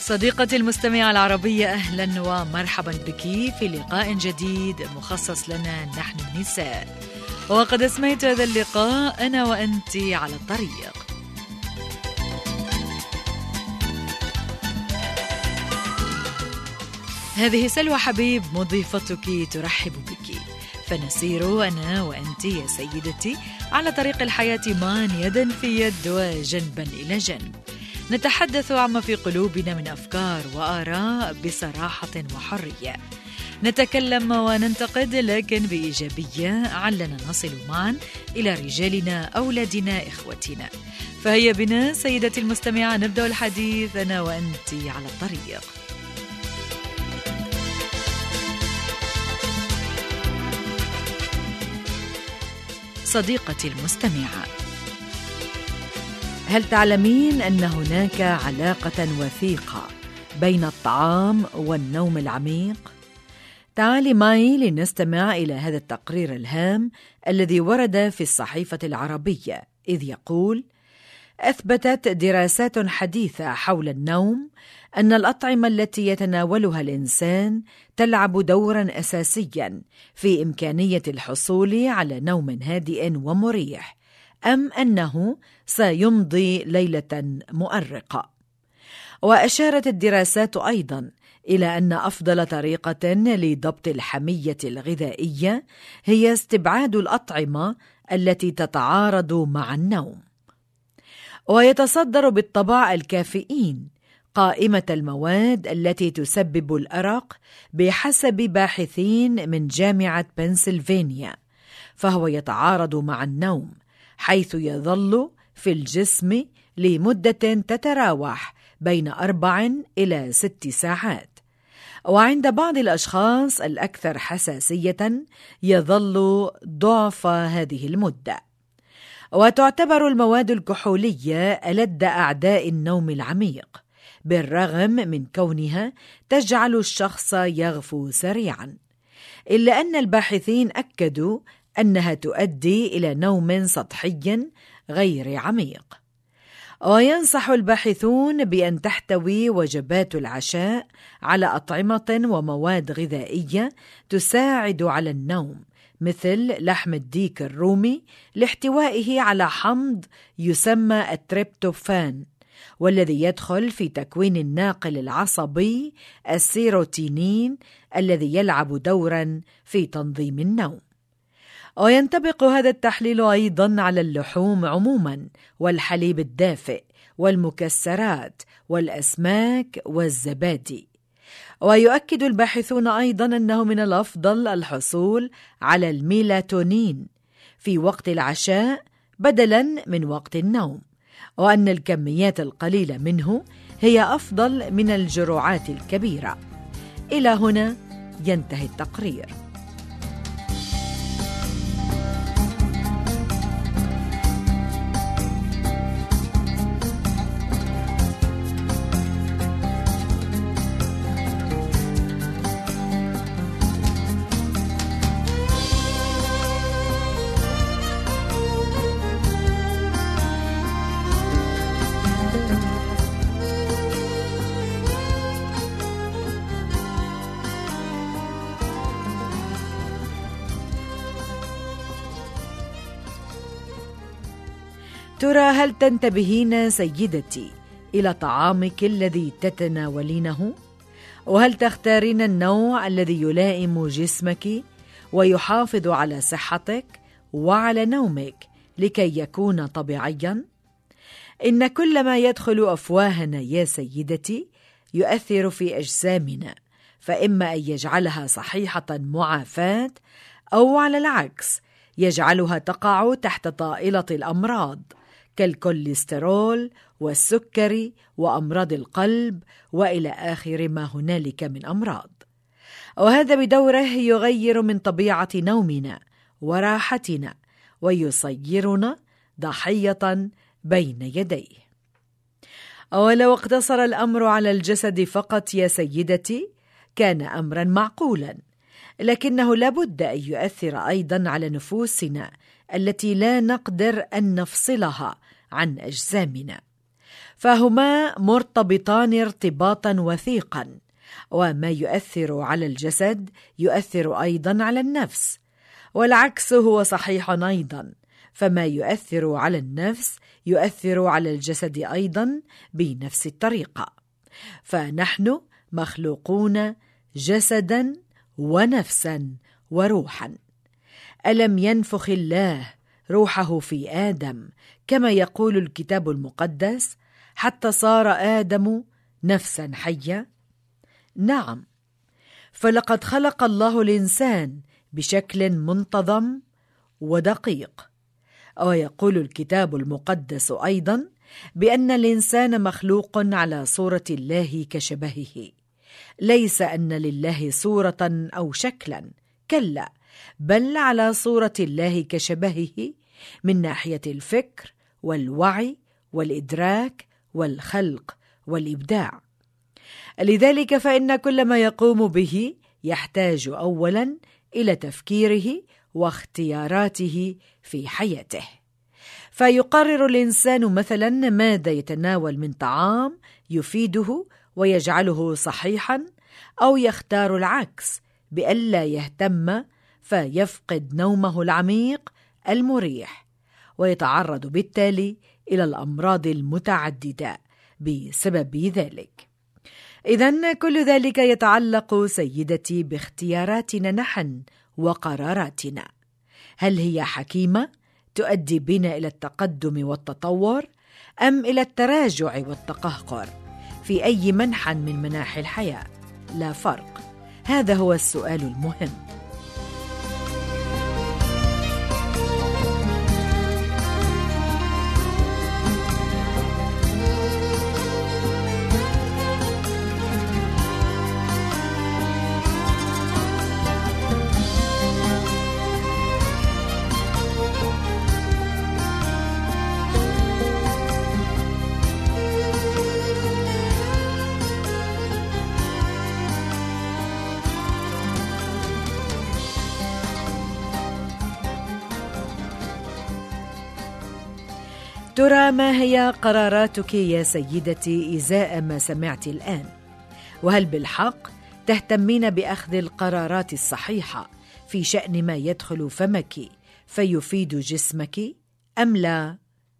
صديقتي المستمعة العربية، أهلا ومرحبا بك في لقاء جديد مخصص لنا نحن النساء. وقد أسميت هذا اللقاء أنا وأنت على الطريق. هذه سلوى حبيب مضيفتك ترحب بك، فنسير أنا وأنت يا سيدتي على طريق الحياة معا يدا في يد وجنبا إلى جنب، نتحدث عما في قلوبنا من أفكار وآراء بصراحة وحرية، نتكلم وننتقد لكن بإيجابية علنا نصل معا إلى رجالنا، أولادنا، إخوتنا. فهيا بنا سيدتي المستمعة نبدأ الحديث أنا وأنت على الطريق. صديقتي المستمعة، هل تعلمين أن هناك علاقة وثيقة بين الطعام والنوم العميق؟ تعالي معي لنستمع إلى هذا التقرير الهام الذي ورد في الصحيفة العربية، إذ يقول: أثبتت دراسات حديثة حول النوم أن الأطعمة التي يتناولها الإنسان تلعب دورا أساسيا في إمكانية الحصول على نوم هادئ ومريح، أم أنه سيمضي ليلة مؤرقة. وأشارت الدراسات أيضا إلى أن أفضل طريقة لضبط الحمية الغذائية هي استبعاد الأطعمة التي تتعارض مع النوم. ويتصدر بالطبع الكافيين قائمة المواد التي تسبب الأرق بحسب باحثين من جامعة بنسلفانيا، فهو يتعارض مع النوم حيث يظل في الجسم لمدة تتراوح بين 4 إلى 6 ساعات، وعند بعض الأشخاص الأكثر حساسية يظل ضعف هذه المدة. وتعتبر المواد الكحولية ألد أعداء النوم العميق، بالرغم من كونها تجعل الشخص يغفو سريعا، إلا أن الباحثين أكدوا أنها تؤدي إلى نوم سطحي غير عميق. وينصح الباحثون بأن تحتوي وجبات العشاء على أطعمة ومواد غذائية تساعد على النوم، مثل لحم الديك الرومي لاحتوائه على حمض يسمى التريبتوفان، والذي يدخل في تكوين الناقل العصبي السيروتونين الذي يلعب دورا في تنظيم النوم. وينطبق هذا التحليل أيضا على اللحوم عموما، والحليب الدافئ، والمكسرات، والأسماك، والزبادي. ويؤكد الباحثون أيضا أنه من الأفضل الحصول على الميلاتونين في وقت العشاء بدلا من وقت النوم، وأن الكميات القليلة منه هي أفضل من الجرعات الكبيرة. إلى هنا ينتهي التقرير. ترى هل تنتبهين سيدتي إلى طعامك الذي تتناولينه؟ وهل تختارين النوع الذي يلائم جسمك ويحافظ على صحتك وعلى نومك لكي يكون طبيعيا؟ إن كل ما يدخل أفواهنا يا سيدتي يؤثر في أجسامنا، فإما أن يجعلها صحيحة معافاة، أو على العكس يجعلها تقع تحت طائلة الأمراض كالكوليسترول والسكري وأمراض القلب وإلى آخر ما هنالك من أمراض. وهذا بدوره يغير من طبيعة نومنا وراحتنا ويصيرنا ضحية بين يديه. ولو اقتصر الأمر على الجسد فقط يا سيدتي كان أمرا معقولا، لكنه لابد أن يؤثر أيضا على نفوسنا التي لا نقدر أن نفصلها عن أجسامنا. فهما مرتبطان ارتباطا وثيقا، وما يؤثر على الجسد يؤثر أيضا على النفس، والعكس هو صحيح أيضا، فما يؤثر على النفس يؤثر على الجسد أيضا بنفس الطريقة. فنحن مخلوقون جسدا ونفسا وروحا. ألم ينفخ الله روحه في آدم كما يقول الكتاب المقدس حتى صار آدم نفسا حية؟ نعم، فلقد خلق الله الإنسان بشكل منتظم ودقيق. ويقول الكتاب المقدس أيضا بأن الإنسان مخلوق على صورة الله كشبهه، ليس أن لله صورة أو شكلا، كلا، بل على صورة الله كشبهه من ناحية الفكر والوعي والإدراك والخلق والإبداع. لذلك فإن كل ما يقوم به يحتاج أولا إلى تفكيره واختياراته في حياته. فيقرر الإنسان مثلا ماذا يتناول من طعام يفيده ويجعله صحيحا، أو يختار العكس بألا يهتم فيفقد نومه العميق المريح، ويتعرض بالتالي إلى الأمراض المتعددة بسبب ذلك. إذن كل ذلك يتعلق سيدتي باختياراتنا نحن وقراراتنا. هل هي حكيمة تؤدي بنا إلى التقدم والتطور، أم إلى التراجع والتقهقر في أي منحى من مناحي الحياة؟ لا فرق. هذا هو السؤال المهم. ترى ما هي قراراتك يا سيدتي إزاء ما سمعت الآن؟ وهل بالحق تهتمين بأخذ القرارات الصحيحة في شأن ما يدخل فمك فيفيد جسمك أم لا؟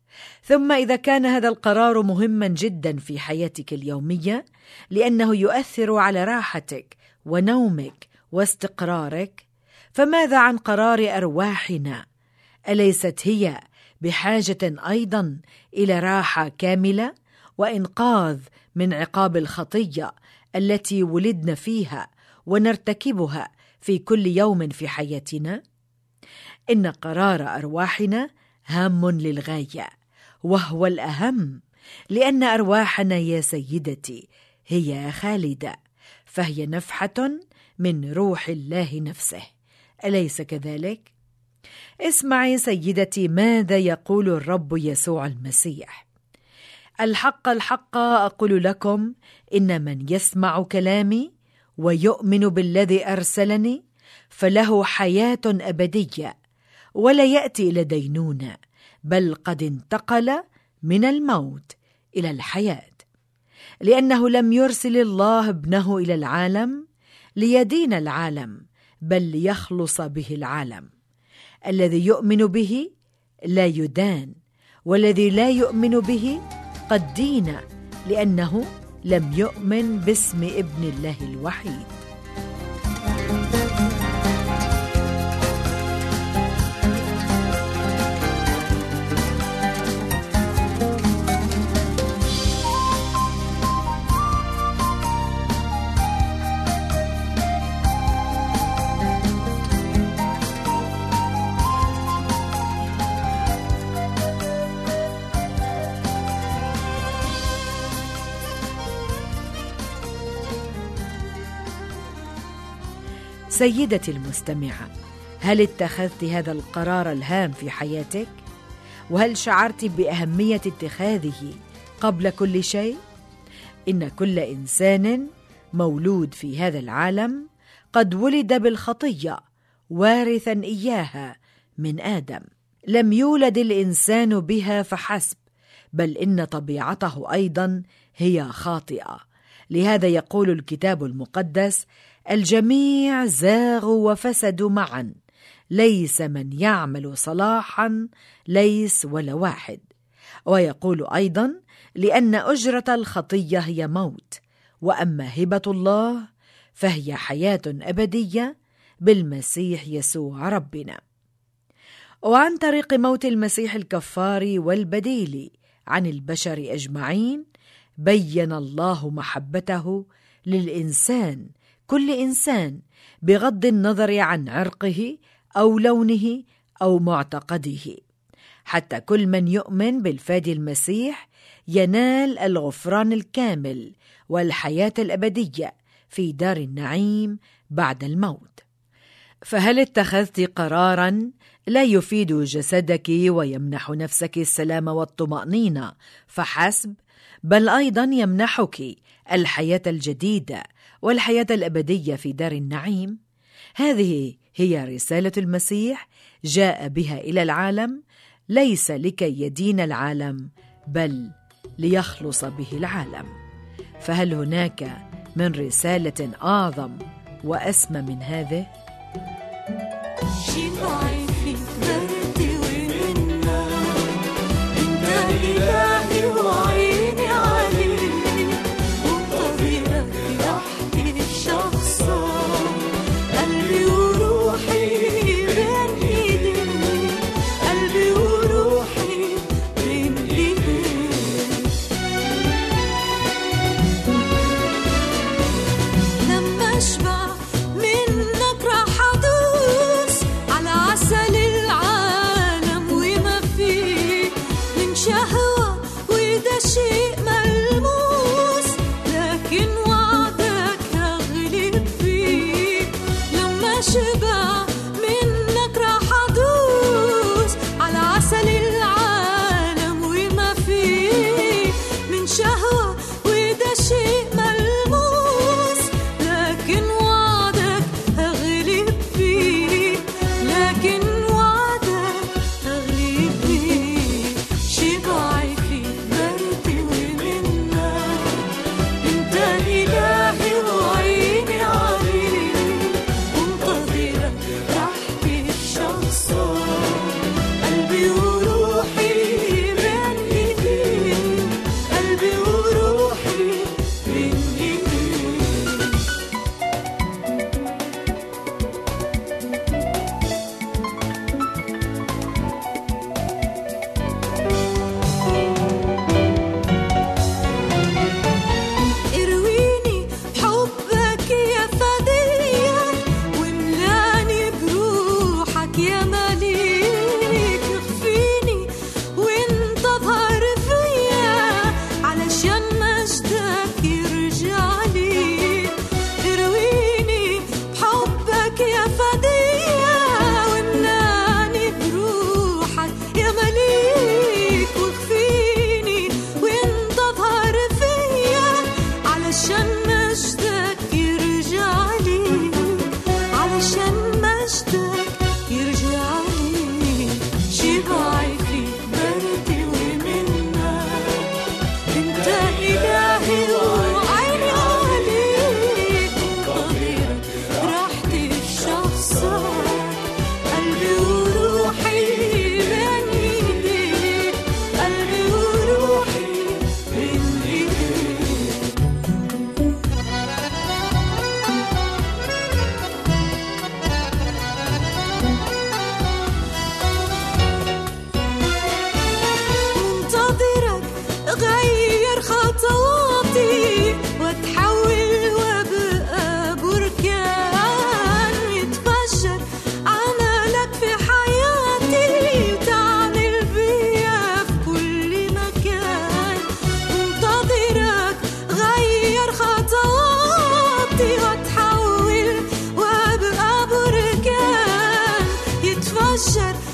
ثم إذا كان هذا القرار مهما جدا في حياتك اليومية لأنه يؤثر على راحتك ونومك واستقرارك، فماذا عن قرار أرواحنا؟ أليست هي بحاجة أيضا إلى راحة كاملة وإنقاذ من عقاب الخطية التي ولدنا فيها ونرتكبها في كل يوم في حياتنا؟ إن قرار أرواحنا هام للغاية، وهو الأهم، لأن أرواحنا يا سيدتي هي خالدة، فهي نفحة من روح الله نفسه، أليس كذلك؟ اسمعي سيدتي ماذا يقول الرب يسوع المسيح: الحق الحق أقول لكم إن من يسمع كلامي ويؤمن بالذي أرسلني فله حياة أبدية، ولا يأتي إلى دينونة، بل قد انتقل من الموت إلى الحياة. لأنه لم يرسل الله ابنه إلى العالم ليدين العالم، بل ليخلص به العالم. الذي يؤمن به لا يدان، والذي لا يؤمن به قد دين، لأنه لم يؤمن باسم ابن الله الوحيد. سيدتي المستمعة، هل اتخذت هذا القرار الهام في حياتك؟ وهل شعرت بأهمية اتخاذه قبل كل شيء؟ إن كل إنسان مولود في هذا العالم قد ولد بالخطية وارثا إياها من آدم. لم يولد الإنسان بها فحسب، بل إن طبيعته أيضا هي خاطئة. لهذا يقول الكتاب المقدس: الجميع زاغوا وفسدوا معا، ليس من يعمل صلاحا، ليس ولا واحد. ويقول أيضا: لأن أجرة الخطية هي موت، وأما هبة الله فهي حياة أبدية بالمسيح يسوع ربنا. وعن طريق موت المسيح الكفار والبديل عن البشر أجمعين بيّن الله محبته للإنسان، كل إنسان، بغض النظر عن عرقه أو لونه أو معتقده، حتى كل من يؤمن بالفادي المسيح ينال الغفران الكامل والحياة الأبدية في دار النعيم بعد الموت. فهل اتخذت قراراً لا يفيد جسدك ويمنح نفسك السلام والطمأنينة فحسب، بل أيضاً يمنحك الحياة الجديدة والحياة الأبدية في دار النعيم؟ هذه هي رسالة المسيح، جاء بها إلى العالم ليس لكي يدين العالم، بل ليخلص به العالم. فهل هناك من رسالة أعظم وأسمى من هذه؟ شفاعي فيك بردي ومنا، انت إلهي وعيني عليك، وبطريقك راحتي الشخصة، قلبي وروحي بين ايديك، قلبي وروحي بين ايديك. لما اشبع منك راح ادوس على عسل العالم وما فيه من شهوة، وده شيء ملموس، لكن وعدك هغلب فيه. لما اشبع منك راح ادوس على عسل العالم وما فيه من شهوة، وده شيء ملموس، لكن وعدك هغلب فيه، لكن وعدك هغلب فيه. شبعي فيك بردي ومنا، انت إلهي وعيني عليك، ومنتظرك راحتي الشخصة، قلبي وروحي بين ايديك، قلبي وروحي بين ايديك. ارويني بحبك يا فدية، واملاني بروحك يا مليك، اخفيني وانت ظهر فيا، علشان مجدك يرجع لي. ارويني بحبك يا فدية، واملاني بروحك يا مليك، واخفيني وانت ظهر فيا، علشان مجدك يرجع لي، علشان مجدك يرجع لي. شبعي فيك بردي ومنا، انت إلهي وعيني عليك، ومنتظرك راحتي الشخصة، قلبي وروحي بين ايديك، قلبي وروحي بين ايديك. منتظرك غير خطواتي، واتحول وابقى بركان، يتفجر عملك في حياتي، وتعمل بيا في كل مكان. منتظرك غير خطواتي، واتحول وابقى بركان، يتفجر